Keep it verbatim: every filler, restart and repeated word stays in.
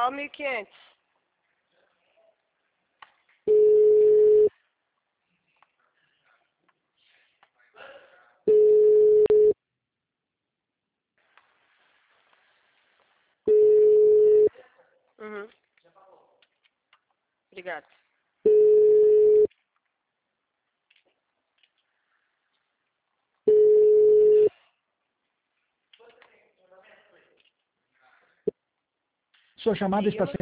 Fala mil e quinhentos. Uhum. Obrigado. Sua chamada está sendo